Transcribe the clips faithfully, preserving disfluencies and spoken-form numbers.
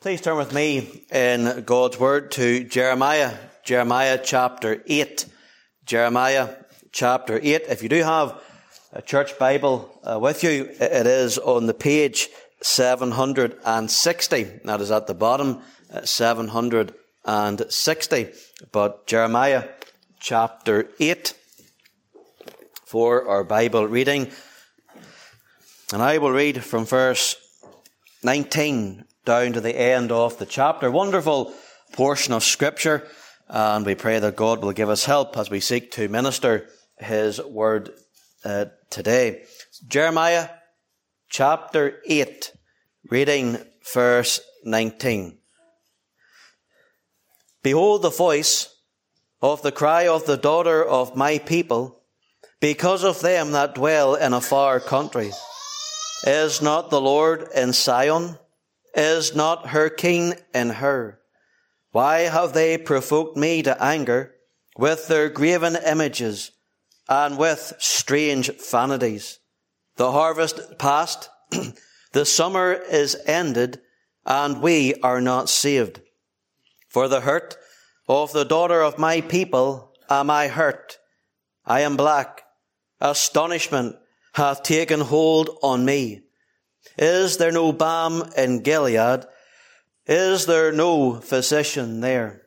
Please turn with me in God's Word to Jeremiah, Jeremiah chapter eight. Jeremiah chapter eight. If you do have a church Bible uh, with you, it is on the page seven hundred sixty. That is at the bottom, uh, seven hundred sixty. But Jeremiah chapter eight for our Bible reading. And I will read from verse nineteen down to the end of the chapter. Wonderful portion of Scripture, and we pray that God will give us help as we seek to minister His Word uh, today. Jeremiah chapter eight, reading verse nineteen. Behold the voice of the cry of the daughter of my people, because of them that dwell in a far country. Is not the Lord in Zion? Is not her king in her? Why have they provoked me to anger with their graven images and with strange vanities? The harvest past, the summer is ended, and we are not saved. For the hurt of the daughter of my people am I hurt. I am black. Astonishment hath taken hold on me. Is there no balm in Gilead? Is there no physician there?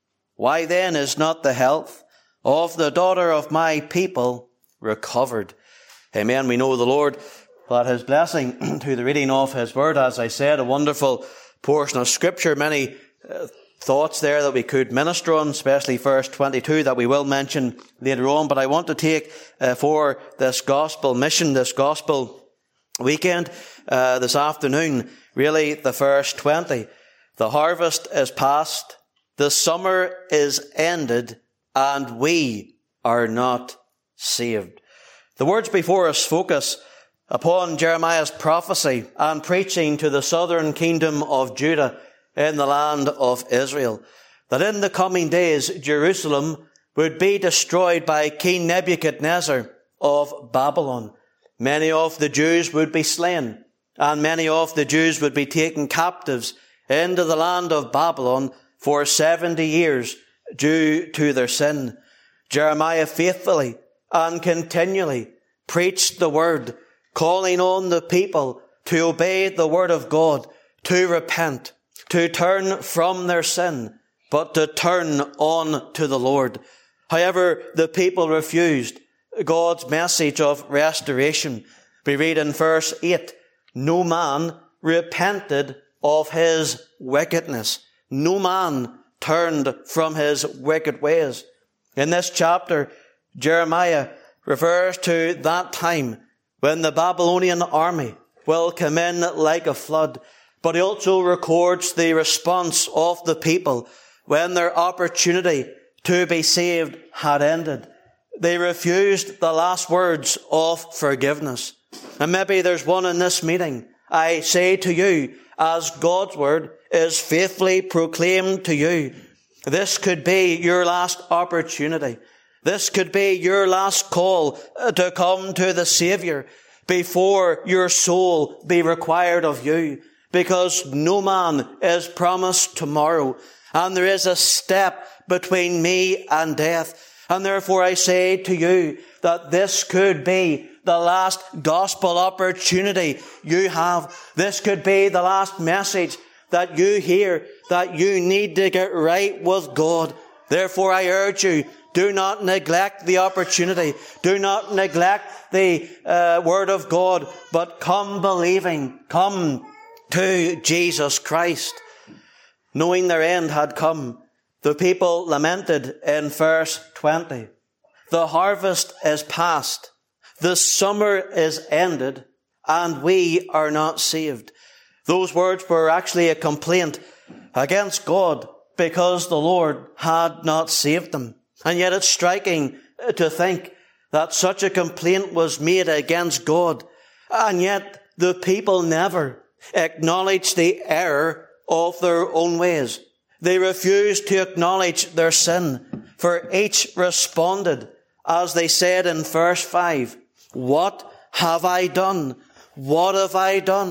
Why then is not the health of the daughter of my people recovered? Amen. We know the Lord, that His blessing to the reading of His Word. As I said, a wonderful portion of Scripture. Many uh, thoughts there that we could minister on, especially verse twenty-two that we will mention later on. But I want to take uh, for this gospel mission, this gospel weekend, uh, this afternoon, really the verse twenty. The harvest is past, the summer is ended, and we are not saved. The words before us focus upon Jeremiah's prophecy and preaching to the southern kingdom of Judah in the land of Israel, that in the coming days Jerusalem would be destroyed by King Nebuchadnezzar of Babylon. Many of the Jews would be slain, and many of the Jews would be taken captives into the land of Babylon for seventy years due to their sin. Jeremiah faithfully and continually preached the word, calling on the people to obey the word of God, to repent, to turn from their sin, but to turn on to the Lord. However, the people refused God's message of restoration. We read in verse eight, no man repented of his wickedness. No man turned from his wicked ways. In this chapter, Jeremiah refers to that time when the Babylonian army will come in like a flood. But he also records the response of the people when their opportunity to be saved had ended. They refused the last words of forgiveness. And maybe there's one in this meeting. I say to you, as God's word is faithfully proclaimed to you, this could be your last opportunity. This could be your last call to come to the Savior before your soul be required of you. Because no man is promised tomorrow, and there is a step between me and death. And therefore I say to you that this could be the last gospel opportunity you have. This could be the last message that you hear, that you need to get right with God. Therefore I urge you, do not neglect the opportunity. Do not neglect the uh, word of God, but come believing. Come to Jesus Christ. Knowing their end had come, the people lamented in verse twenty. The harvest is past, the summer is ended, and we are not saved. Those words were actually a complaint against God because the Lord had not saved them. And yet it's striking to think that such a complaint was made against God, and yet the people never acknowledged the error of their own ways. They refused to acknowledge their sin, for each responded, as they said in verse five, what have I done? What have I done?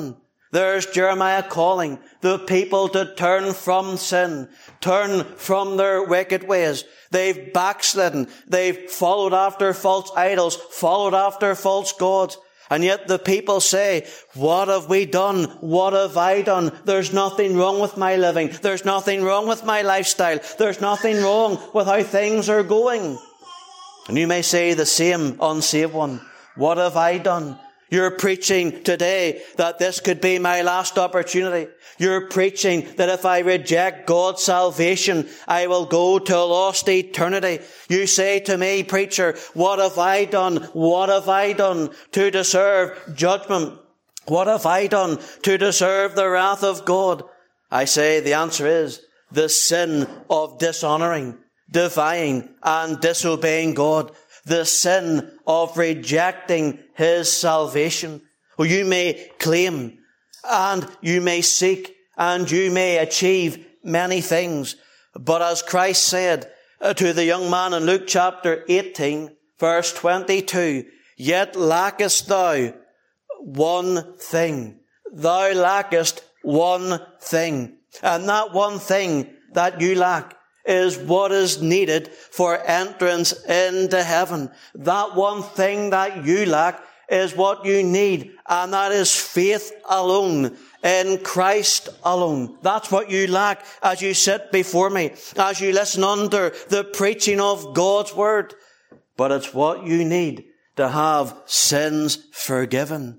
There's Jeremiah calling the people to turn from sin, turn from their wicked ways. They've backslidden. They've followed after false idols, followed after false gods. And yet the people say, what have we done? What have I done? There's nothing wrong with my living. There's nothing wrong with my lifestyle. There's nothing wrong with how things are going. And you may say the same, unsaved one. What have I done? You're preaching today that this could be my last opportunity. You're preaching that if I reject God's salvation, I will go to a lost eternity. You say to me, preacher, what have I done? What have I done to deserve judgment? What have I done to deserve the wrath of God? I say the answer is the sin of dishonoring, defying, and disobeying God. The sin of rejecting His salvation. Well, you may claim and you may seek and you may achieve many things. But as Christ said to the young man in Luke chapter eighteen, verse twenty-two, yet lackest thou one thing. Thou lackest one thing. And that one thing that you lack is what is needed for entrance into heaven. That one thing that you lack is what you need, and that is faith alone, in Christ alone. That's what you lack as you sit before me, as you listen under the preaching of God's word. But it's what you need to have sins forgiven.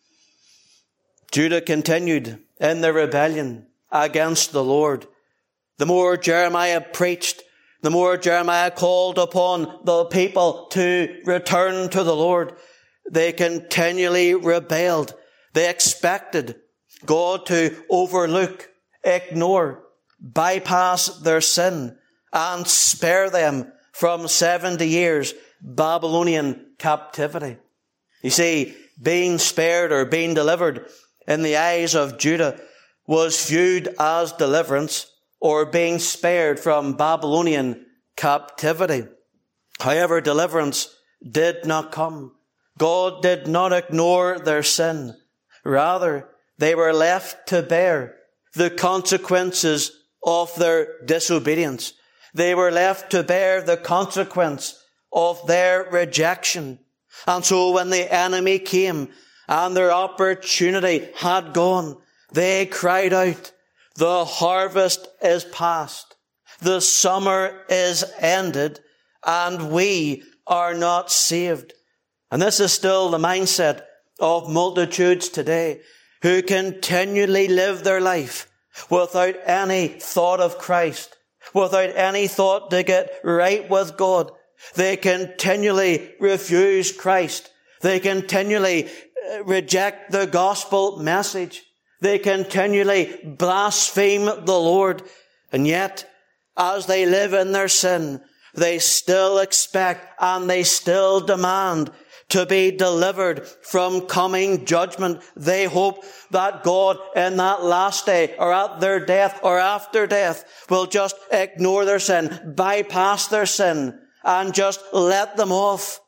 Judah continued in their rebellion against the Lord. The more Jeremiah preached, the more Jeremiah called upon the people to return to the Lord. They continually rebelled. They expected God to overlook, ignore, bypass their sin, and spare them from seventy years Babylonian captivity. You see, being spared or being delivered in the eyes of Judah was viewed as deliverance, or being spared from Babylonian captivity. However, deliverance did not come. God did not ignore their sin. Rather, they were left to bear the consequences of their disobedience. They were left to bear the consequence of their rejection. And so when the enemy came and their opportunity had gone, they cried out, the harvest is past, the summer is ended, and we are not saved. And this is still the mindset of multitudes today who continually live their life without any thought of Christ, without any thought to get right with God. They continually refuse Christ. They continually reject the gospel message. They continually blaspheme the Lord. And yet, as they live in their sin, they still expect and they still demand to be delivered from coming judgment. They hope that God in that last day or at their death or after death will just ignore their sin, bypass their sin, and just let them off.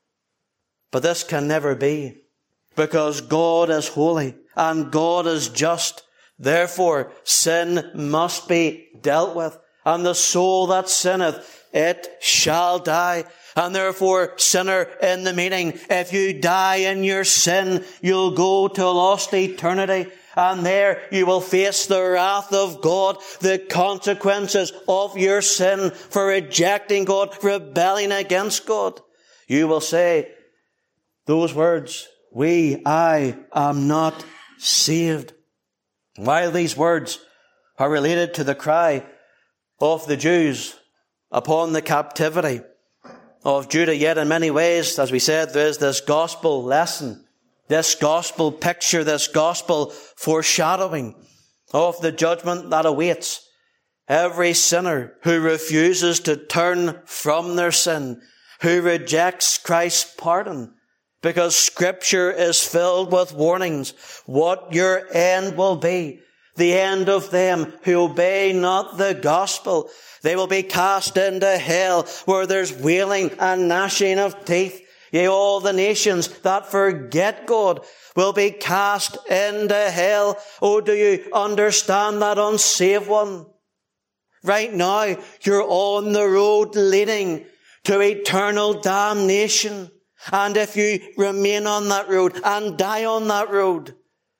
But this can never be, because God is holy and God is just. Therefore, sin must be dealt with. And the soul that sinneth, it shall die. And therefore, sinner in the meeting, if you die in your sin, you'll go to a lost eternity. And there you will face the wrath of God, the consequences of your sin for rejecting God, rebelling against God. You will say those words, we, I am not saved. While these words are related to the cry of the Jews upon the captivity of Judah, yet in many ways, as we said, there is this gospel lesson, this gospel picture, this gospel foreshadowing of the judgment that awaits every sinner who refuses to turn from their sin, who rejects Christ's pardon. Because Scripture is filled with warnings what your end will be. The end of them who obey not the gospel. They will be cast into hell where there's wailing and gnashing of teeth. Yea, all the nations that forget God will be cast into hell. Oh, do you understand that, unsaved one? Right now, you're on the road leading to eternal damnation. And if you remain on that road and die on that road,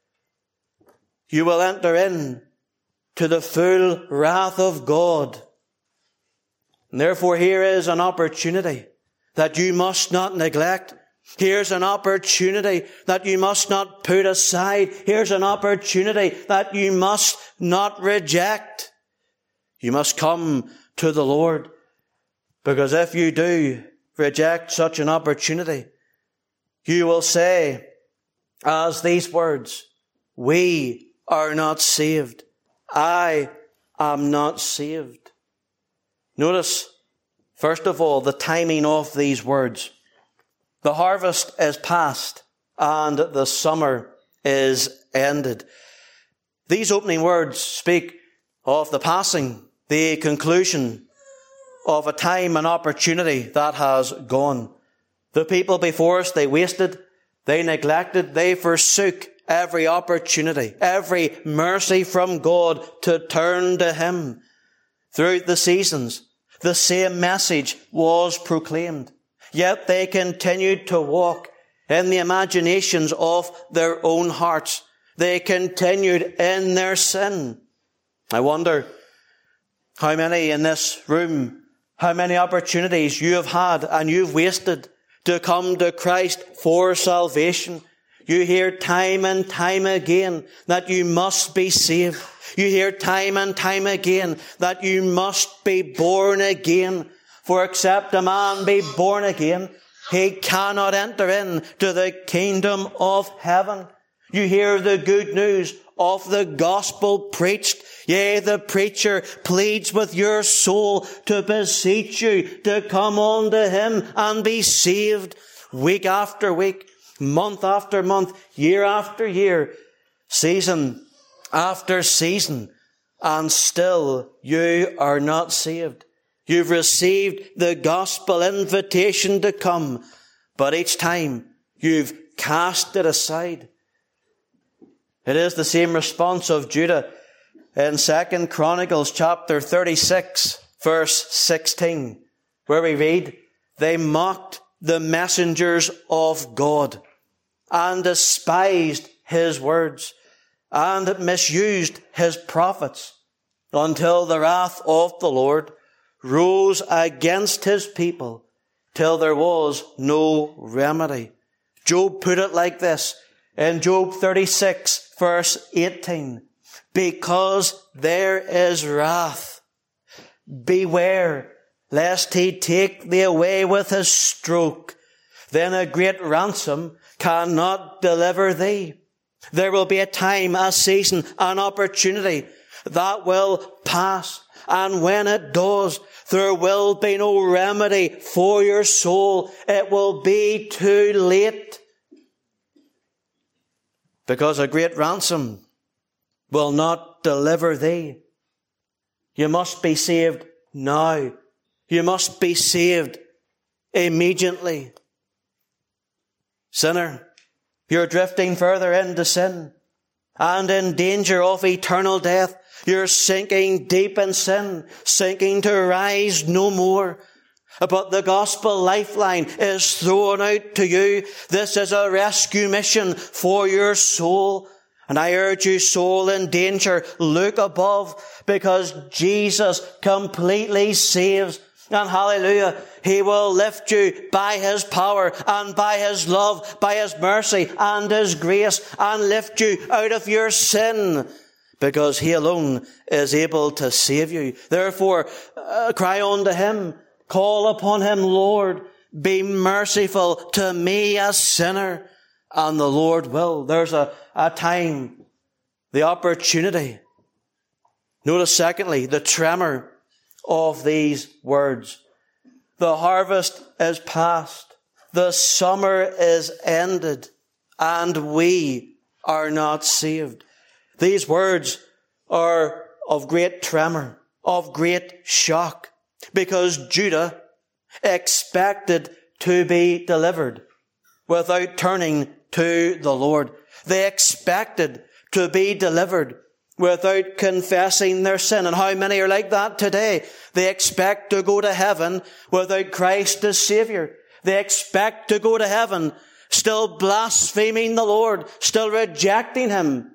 you will enter in to the full wrath of God. And therefore, here is an opportunity that you must not neglect. Here's an opportunity that you must not put aside. Here's an opportunity that you must not reject. You must come to the Lord, because if you do reject such an opportunity, you will say, as these words, we are not saved. I am not saved. Notice, first of all, the timing of these words. The harvest is past and the summer is ended. These opening words speak of the passing, the conclusion of a time and opportunity that has gone. The people before us, they wasted, they neglected, they forsook every opportunity, every mercy from God to turn to Him. Throughout the seasons, the same message was proclaimed, yet they continued to walk in the imaginations of their own hearts. They continued in their sin. I wonder how many in this room, how many opportunities you have had and you've wasted to come to Christ for salvation. You hear time and time again that you must be saved. You hear time and time again that you must be born again. For except a man be born again, he cannot enter into the kingdom of heaven. You hear the good news of the gospel preached. Yea, the preacher pleads with your soul to beseech you to come unto him and be saved week after week, month after month, year after year, season after season, and still you are not saved. You've received the gospel invitation to come, but each time you've cast it aside. It is the same response of Judah in Second Chronicles chapter thirty-six, verse sixteen, where we read, they mocked the messengers of God and despised His words and misused His prophets until the wrath of the Lord rose against His people till there was no remedy. Job put it like this in Job thirty-six, verse eighteen. Because there is wrath, beware lest he take thee away with his stroke. Then a great ransom cannot deliver thee. There will be a time, a season, an opportunity that will pass. And when it does, there will be no remedy for your soul. It will be too late. Because a great ransom will not deliver thee. You must be saved now. You must be saved immediately. Sinner, you're drifting further into sin and in danger of eternal death. You're sinking deep in sin, sinking to rise no more. But the gospel lifeline is thrown out to you. This is a rescue mission for your soul. And I urge you, soul in danger, look above, because Jesus completely saves. And hallelujah, He will lift you by His power and by His love, by His mercy and His grace, and lift you out of your sin, because He alone is able to save you. Therefore, uh, cry unto Him, call upon Him, Lord, be merciful to me, a sinner. And the Lord will. There's a, a time, the opportunity. Notice secondly, the tremor of these words. The harvest is past, the summer is ended, and we are not saved. These words are of great tremor, of great shock, because Judah expected to be delivered without turning to the Lord. They expected to be delivered without confessing their sin. And how many are like that today? They expect to go to heaven without Christ as Savior. They expect to go to heaven still blaspheming the Lord, still rejecting Him.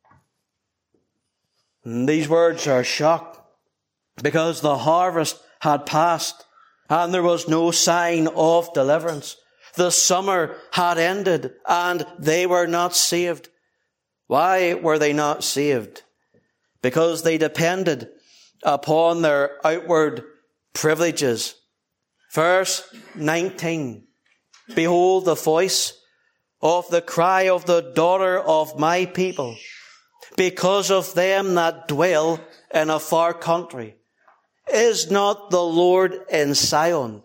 And these words are shock because the harvest had passed and there was no sign of deliverance. The summer had ended and they were not saved. Why were they not saved? Because they depended upon their outward privileges. Verse nineteen. Behold the voice of the cry of the daughter of my people, because of them that dwell in a far country. Is not the Lord in Zion?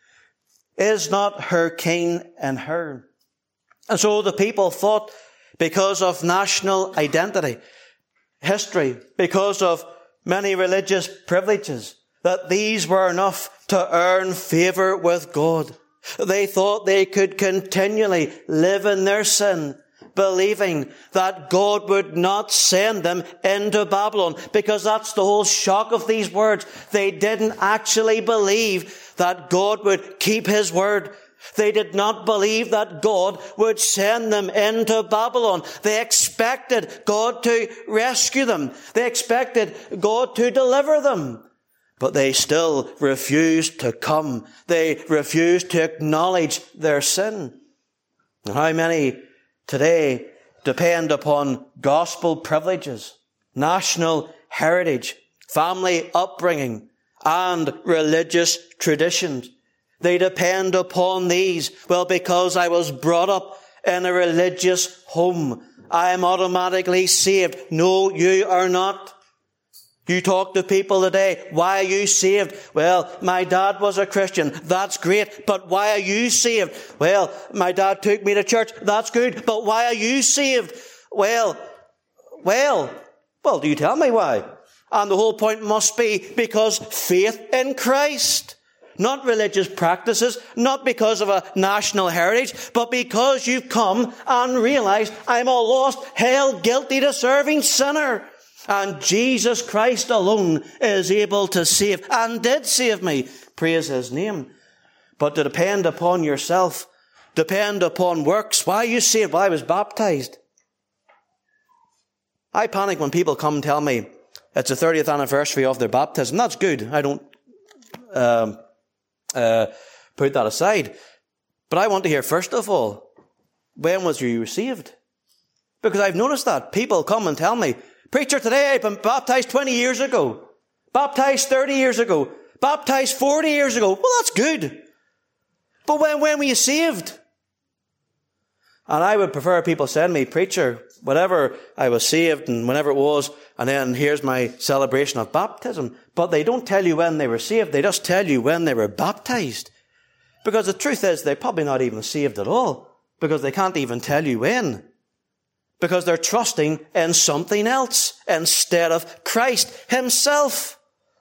Is not her king in her? And so the people thought, because of national identity, history, because of many religious privileges, that these were enough to earn favour with God. They thought they could continually live in their sin, believing that God would not send them into Babylon, because that's the whole shock of these words. They didn't actually believe that God would keep His word. They did not believe that God would send them into Babylon. They expected God to rescue them. They expected God to deliver them. But they still refused to come. They refused to acknowledge their sin. And how many today depend upon gospel privileges, national heritage, family upbringing, and religious traditions? They depend upon these. Well, because I was brought up in a religious home, I am automatically saved. No, you are not. You talk to people today, why are you saved? Well, my dad was a Christian. That's great. But why are you saved? Well, my dad took me to church. That's good. But why are you saved? Well, well, well, do you tell me why? And the whole point must be because faith in Christ. Not religious practices, not because of a national heritage, but because you've come and realized I'm a lost, hell, guilty, deserving sinner. And Jesus Christ alone is able to save, and did save me. Praise His name. But to depend upon yourself, depend upon works. Why are you saved? Well, I was baptized. I panic when people come and tell me it's the thirtieth anniversary of their baptism. That's good. I don't um, uh, put that aside. But I want to hear, first of all, when was you saved? Because I've noticed that people come and tell me, preacher, today I've been baptized twenty years ago, baptized thirty years ago, baptized forty years ago. Well, that's good. But when, when were you saved? And I would prefer people send me, preacher, whatever I was saved and whenever it was, and then here's my celebration of baptism. But they don't tell you when they were saved. They just tell you when they were baptized. Because the truth is, they're probably not even saved at all, because they can't even tell you when. Because they're trusting in something else instead of Christ Himself.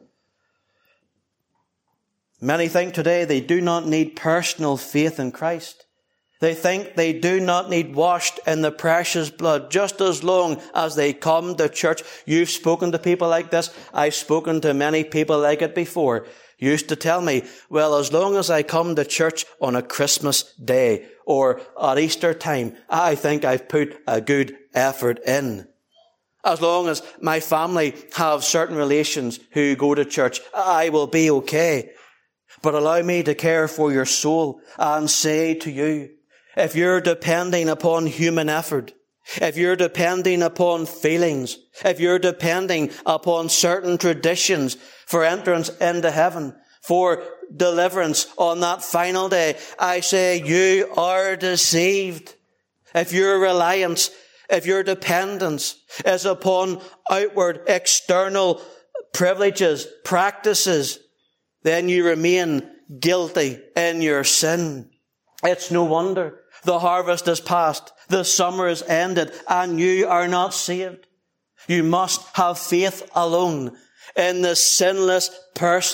Many think today they do not need personal faith in Christ. They think they do not need washed in the precious blood just as long as they come to church. You've spoken to people like this. I've spoken to many people like it before. Used to tell me, well, as long as I come to church on a Christmas day or at Easter time, I think I've put a good effort in. As long as my family have certain relations who go to church, I will be okay. But allow me to care for your soul and say to you, if you're depending upon human effort, if you're depending upon feelings, if you're depending upon certain traditions for entrance into heaven, for deliverance on that final day, I say you are deceived. If your reliance, if your dependence is upon outward, external privileges, practices, then you remain guilty in your sin. It's no wonder. The harvest is past, the summer is ended, and you are not saved. You must have faith alone in the sinless person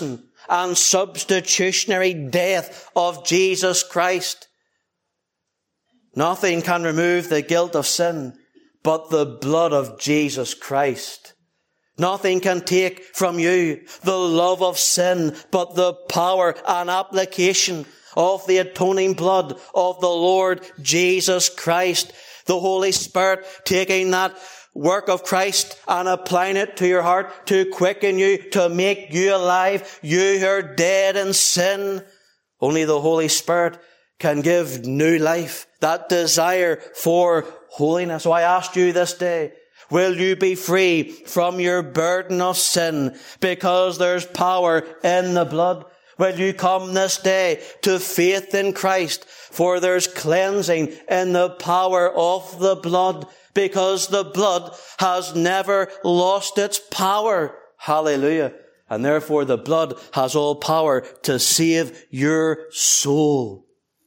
and substitutionary death of Jesus Christ. Nothing can remove the guilt of sin but the blood of Jesus Christ. Nothing can take from you the love of sin but the power and application of the atoning blood of the Lord Jesus Christ. The Holy Spirit taking that work of Christ and applying it to your heart to quicken you, to make you alive. You who are dead in sin. Only the Holy Spirit can give new life, that desire for holiness. So I ask you this day, will you be free from your burden of sin because there's power in the blood? Will you come this day to faith in Christ, for there's cleansing in the power of the blood, because the blood has never lost its power. Hallelujah. And therefore the blood has all power to save your soul.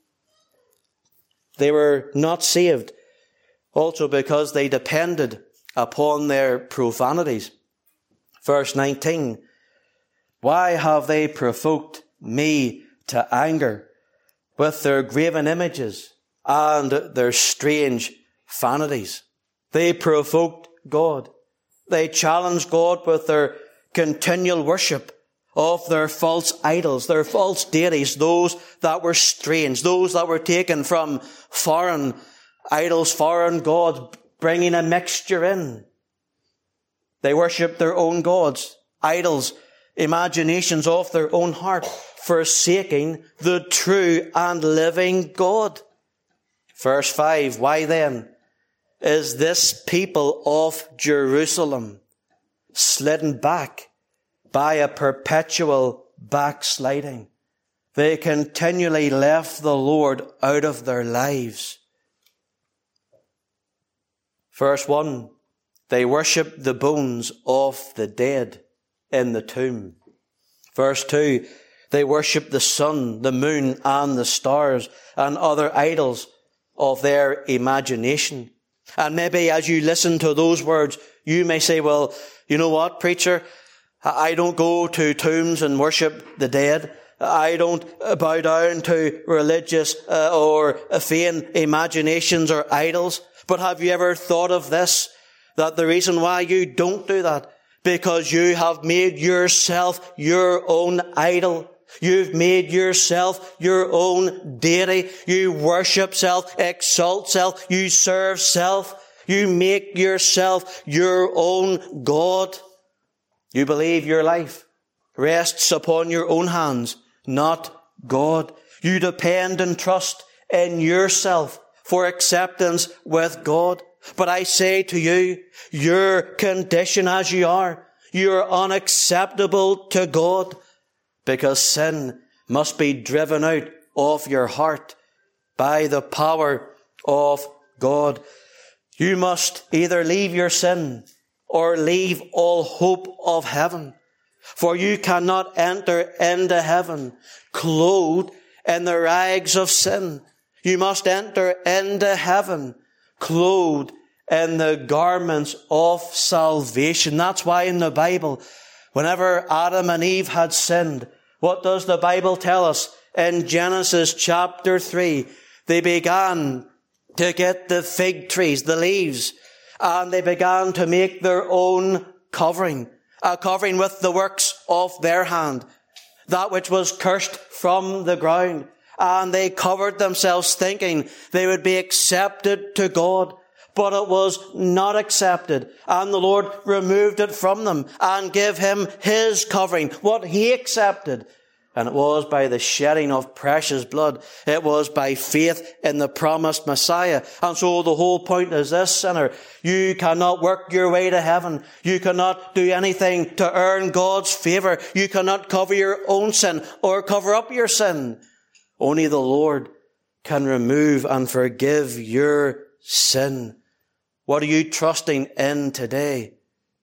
They were not saved also because they depended upon their profanities. Verse nineteen, why have they provoked me to anger with their graven images and their strange vanities? They provoked God. They challenged God with their continual worship of their false idols, their false deities, those that were strange, those that were taken from foreign idols, foreign gods, bringing a mixture in. They worshipped their own gods, idols, imaginations of their own heart, forsaking the true and living God. Verse five, why then is this people of Jerusalem slidden back by a perpetual backsliding? They continually left the Lord out of their lives. Verse one, they worship the bones of the dead in the tomb. Verse two, they worship the sun, the moon, and the stars, and other idols of their imagination. And maybe as you listen to those words, you may say, well, you know what, preacher? I don't go to tombs and worship the dead. I don't bow down to religious uh, or vain imaginations or idols. But have you ever thought of this? That the reason why you don't do that, because you have made yourself your own idol. You've made yourself your own deity. You worship self, exalt self, you serve self. You make yourself your own God. You believe your life rests upon your own hands, not God. You depend and trust in yourself for acceptance with God. But I say to you, your condition as you are, you're unacceptable to God, because sin must be driven out of your heart by the power of God. You must either leave your sin or leave all hope of heaven. For you cannot enter into heaven clothed in the rags of sin. You must enter into heaven clothed in the garments of salvation. That's why in the Bible, whenever Adam and Eve had sinned, what does the Bible tell us? In Genesis chapter three, they began to get the fig trees, the leaves, and they began to make their own covering, a covering with the works of their hand, that which was cursed from the ground. And they covered themselves thinking they would be accepted to God. But it was not accepted. And the Lord removed it from them and gave him his covering, what he accepted. And it was by the shedding of precious blood. It was by faith in the promised Messiah. And so the whole point is this, sinner. You cannot work your way to heaven. You cannot do anything to earn God's favor. You cannot cover your own sin or cover up your sin. Only the Lord can remove and forgive your sin. What are you trusting in today?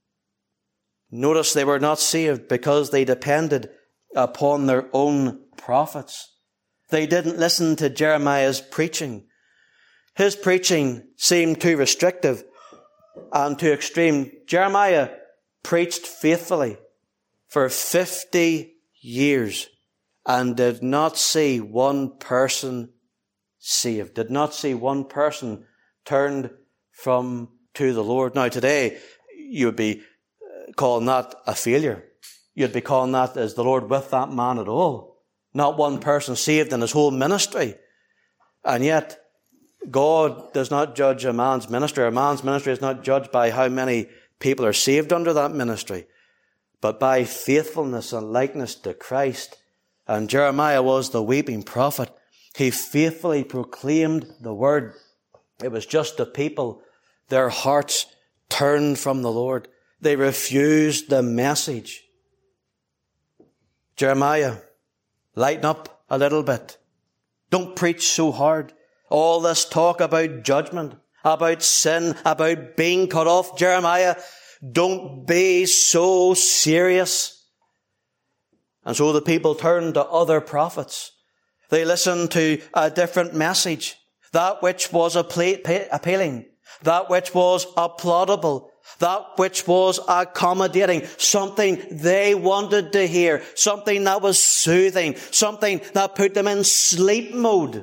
Notice they were not saved because they depended upon their own prophets. They didn't listen to Jeremiah's preaching. His preaching seemed too restrictive and too extreme. Jeremiah preached faithfully for fifty years and did not see one person saved, did not see one person turned from to the Lord. Now today, you would be calling that a failure. You'd be calling that, is the Lord with that man at all? Not one person saved in his whole ministry. And yet, God does not judge a man's ministry. A man's ministry is not judged by how many people are saved under that ministry, but by faithfulness and likeness to Christ. And Jeremiah was the weeping prophet. He faithfully proclaimed the word. It was just the people, their hearts turned from the Lord. They refused the message. Jeremiah, lighten up a little bit. Don't preach so hard. All this talk about judgment, about sin, about being cut off. Jeremiah, don't be so serious. And so the people turned to other prophets. They listened to a different message. That which was appealing. That which was applaudable. That which was accommodating. Something they wanted to hear. Something that was soothing. Something that put them in sleep mode.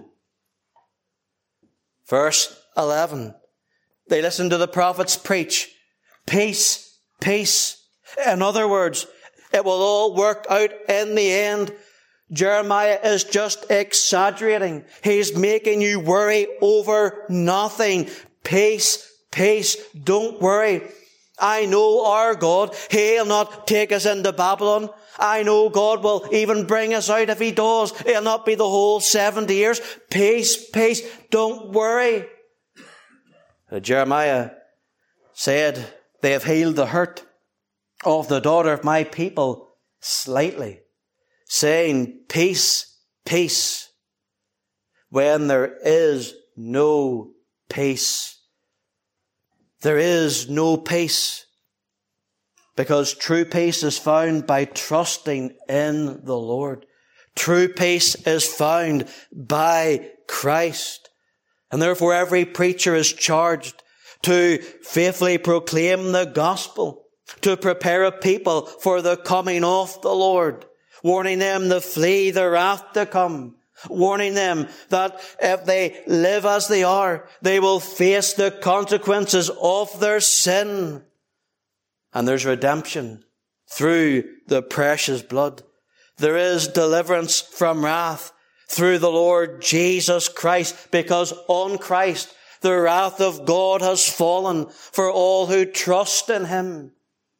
Verse eleven. They listened to the prophets preach. Peace, peace. In other words, it will all work out in the end. Jeremiah is just exaggerating. He's making you worry over nothing. Peace, peace. Don't worry. I know our God. He'll not take us into Babylon. I know God will even bring us out if He does. It'll not be the whole seventy years. Peace, peace. Don't worry. Uh, Jeremiah said, they have healed the hurt of the daughter of my people slightly, saying, peace, peace, when there is no peace. There is no peace, because true peace is found by trusting in the Lord. True peace is found by Christ. And therefore every preacher is charged to faithfully proclaim the gospel, to prepare a people for the coming of the Lord, warning them to flee the wrath to come, warning them that if they live as they are, they will face the consequences of their sin. And there's redemption through the precious blood. There is deliverance from wrath through the Lord Jesus Christ, because on Christ the wrath of God has fallen for all who trust in Him.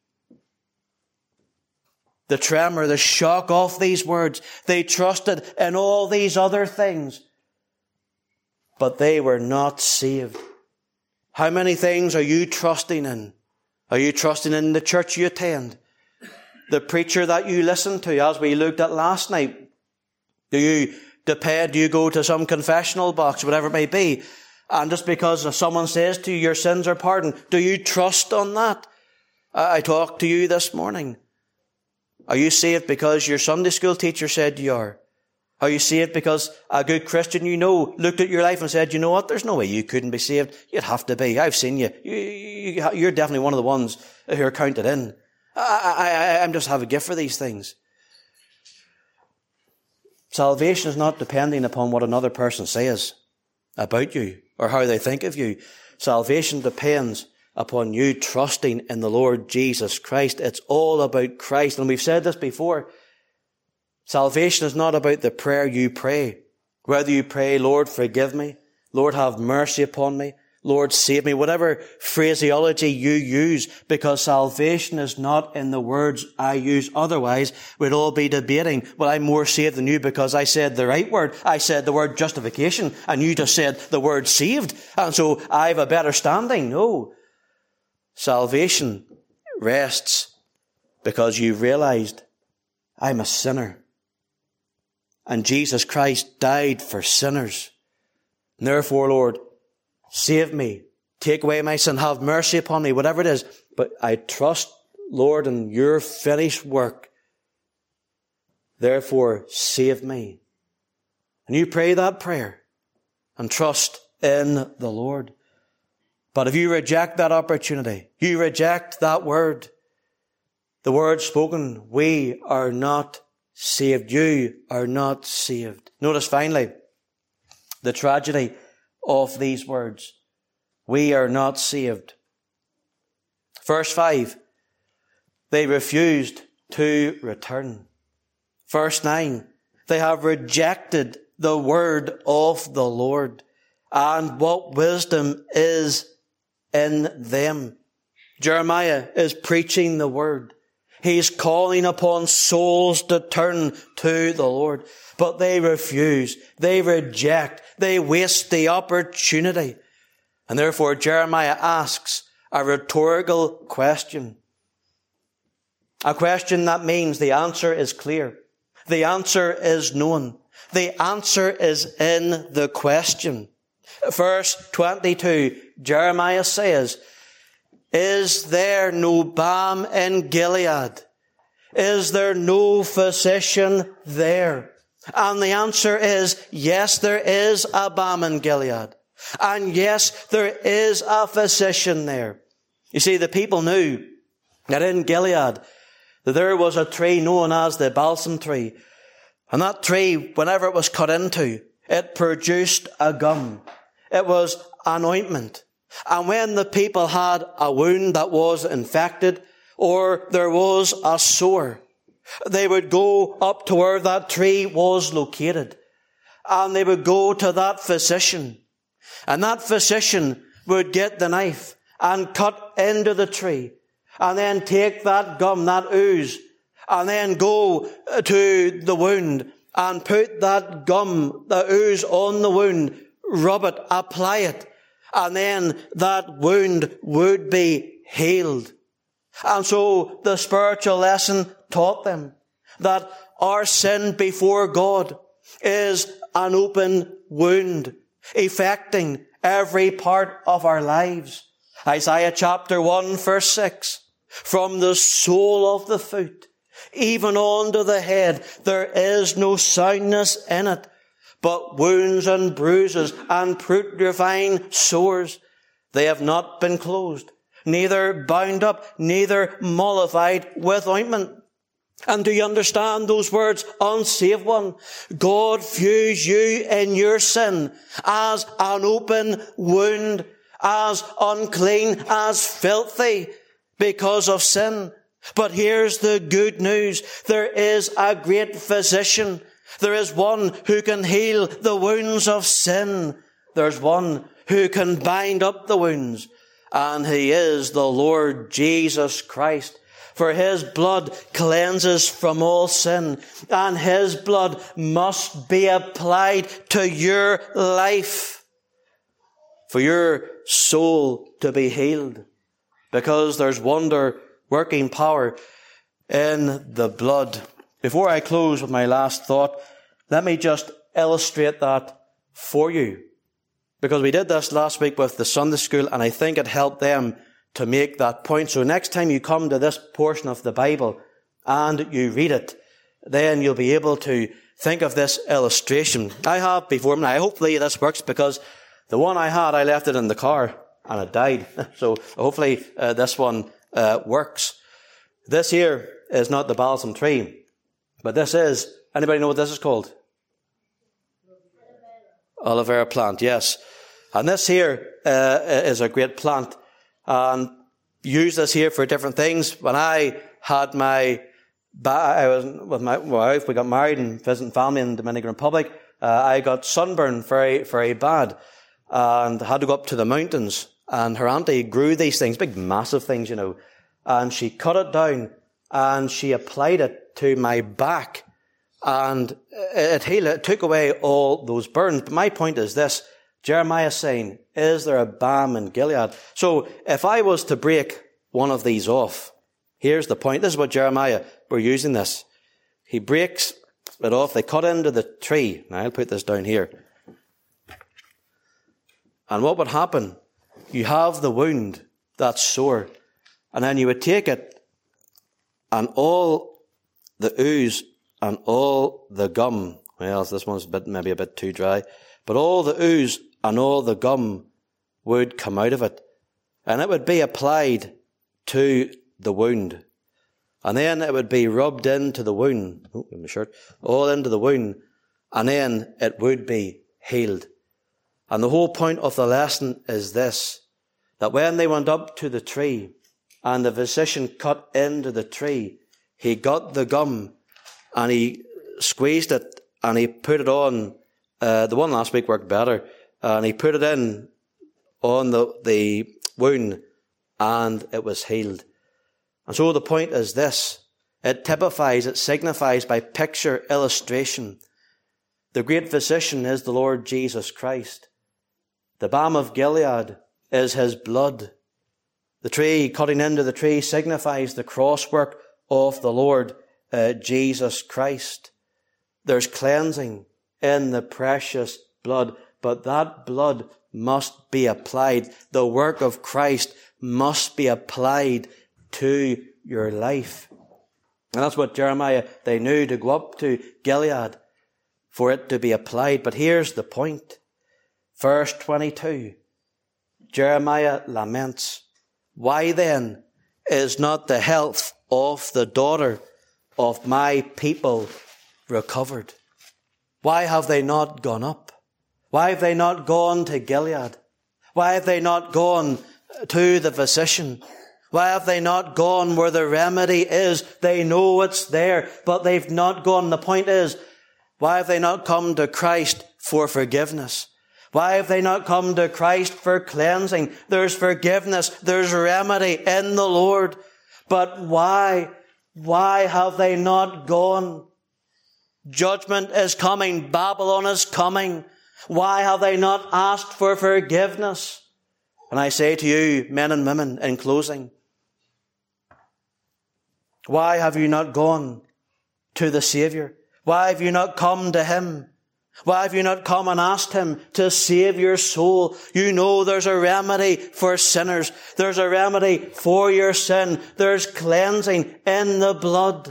The tremor, the shock of these words. They trusted in all these other things, but they were not saved. How many things are you trusting in? Are you trusting in the church you attend? The preacher that you listen to, as we looked at last night? Do you depend, do you go to some confessional box, whatever it may be, and just because someone says to you, your sins are pardoned, do you trust on that? I talked to you this morning. Are you saved because your Sunday school teacher said you are? Are you saved because a good Christian you know looked at your life and said, you know what, there's no way you couldn't be saved. You'd have to be. I've seen you. you, you you're definitely one of the ones who are counted in. I, I, I just have a gift for these things. Salvation is not depending upon what another person says about you or how they think of you. Salvation depends upon you trusting in the Lord Jesus Christ. It's all about Christ. And we've said this before. Salvation is not about the prayer you pray. Whether you pray, Lord, forgive me. Lord, have mercy upon me. Lord, save me. Whatever phraseology you use, because salvation is not in the words I use. Otherwise, we'd all be debating, well, I'm more saved than you because I said the right word. I said the word justification, and you just said the word saved. And so I have a better standing. No. Salvation rests because you've realized I'm a sinner. And Jesus Christ died for sinners. And therefore, Lord, save me. Take away my sin. Have mercy upon me. Whatever it is. But I trust, Lord, in your finished work. Therefore, save me. And you pray that prayer and trust in the Lord. But if you reject that opportunity, you reject that word, the word spoken, we are not saved. You are not saved. Notice finally the tragedy of these words. We are not saved. Verse five, they refused to return. Verse nine, they have rejected the word of the Lord and what wisdom is in them. Jeremiah is preaching the word. He's calling upon souls to turn to the Lord. But they refuse. They reject. They waste the opportunity. And therefore Jeremiah asks a rhetorical question. A question that means the answer is clear. The answer is known. The answer is in the question. Verse twenty-two, Jeremiah says, is there no balm in Gilead? Is there no physician there? And the answer is, yes, there is a balm in Gilead. And yes, there is a physician there. You see, the people knew that in Gilead, that there was a tree known as the balsam tree. And that tree, whenever it was cut into, it produced a gum. It was an ointment. And when the people had a wound that was infected, or there was a sore, they would go up to where that tree was located, and they would go to that physician. And that physician would get the knife and cut into the tree, and then take that gum, that ooze, and then go to the wound and put that gum, the ooze on the wound, rub it, apply it, and then that wound would be healed. And so the spiritual lesson taught them that our sin before God is an open wound, affecting every part of our lives. Isaiah chapter one verse six, from the sole of the foot, even on to the head, there is no soundness in it, but wounds and bruises and putrefying sores. They have not been closed, neither bound up, neither mollified with ointment. And do you understand those words, unsaved one? God views you in your sin as an open wound, as unclean, as filthy because of sin. But here's the good news. There is a great physician. There is one who can heal the wounds of sin. There's one who can bind up the wounds. And he is the Lord Jesus Christ. For his blood cleanses from all sin. And his blood must be applied to your life, for your soul to be healed. Because there's wonder working power in the blood. Before I close with my last thought, let me just illustrate that for you. Because we did this last week with the Sunday school, and I think it helped them to make that point. So next time you come to this portion of the Bible and you read it, then you'll be able to think of this illustration. I have before me, I hopefully this works, because the one I had, I left it in the car and it died. So hopefully uh, this one uh, works. This here is not the balsam tree, but this is, anybody know what this is called? Aloe vera plant, yes. And this here uh, is a great plant, and use this here for different things. When I had my, I was with my wife, we got married and visiting family in the Dominican Republic, uh, I got sunburn very, very bad, and had to go up to the mountains. And her auntie grew these things, big massive things, you know, and she cut it down and she applied it to my back, and it healed, it took away all those burns. But my point is this, Jeremiah is saying, is there a balm in Gilead? So if I was to break one of these off, here's the point. This is what Jeremiah, we're using this. He breaks it off. They cut into the tree. Now I'll put this down here. And what would happen? You have the wound that's sore, and then you would take it, and all the ooze and all the gum, well, this one's a bit, maybe a bit too dry, but all the ooze and all the gum would come out of it, and it would be applied to the wound. And then it would be rubbed into the wound, oh, my shirt, all into the wound, and then it would be healed. And the whole point of the lesson is this, that when they went up to the tree and the physician cut into the tree, he got the gum and he squeezed it and he put it on. Uh, the one last week worked better. And he put it in on the, the wound and it was healed. And so the point is this. It typifies, it signifies by picture illustration. The great physician is the Lord Jesus Christ. The balm of Gilead is his blood. The tree, cutting into the tree, signifies the crosswork of the Lord uh, Jesus Christ. There's cleansing in the precious blood, but that blood must be applied. The work of Christ must be applied to your life. And that's what Jeremiah, they knew, to go up to Gilead for it to be applied. But here's the point. Verse twenty-two, Jeremiah laments, why then is not the health of the daughter of my people recovered? Why have they not gone up? Why have they not gone to Gilead? Why have they not gone to the physician? Why have they not gone where the remedy is? They know it's there, but they've not gone. The point is, why have they not come to Christ for forgiveness? Why have they not come to Christ for cleansing? There's forgiveness. There's remedy in the Lord. But why? Why have they not gone? Judgment is coming. Babylon is coming. Why have they not asked for forgiveness? And I say to you, men and women, in closing, why have you not gone to the Saviour? Why have you not come to Him? Why have you not come and asked Him to save your soul? You know there's a remedy for sinners. There's a remedy for your sin. There's cleansing in the blood.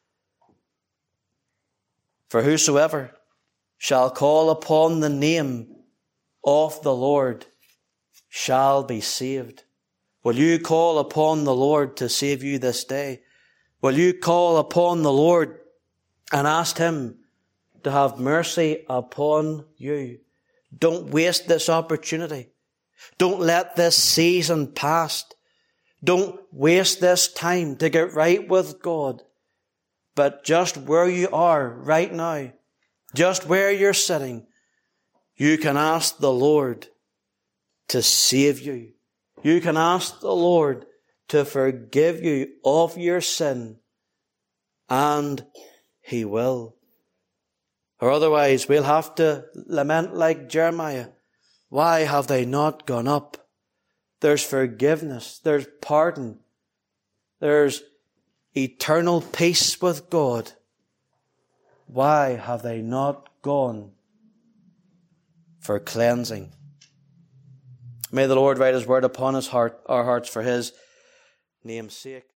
For whosoever shall call upon the name of the Lord shall be saved. Will you call upon the Lord to save you this day? Will you call upon the Lord and ask Him to have mercy upon you? Don't waste this opportunity. Don't let this season pass. Don't waste this time to get right with God. But just where you are right now, just where you're sitting, you can ask the Lord to save you. You can ask the Lord to forgive you of your sin, and He will. Or otherwise, we'll have to lament like Jeremiah. Why have they not gone up? There's forgiveness. There's pardon. There's eternal peace with God. Why have they not gone for cleansing? May the Lord write His word upon His heart, our hearts for His name's sake.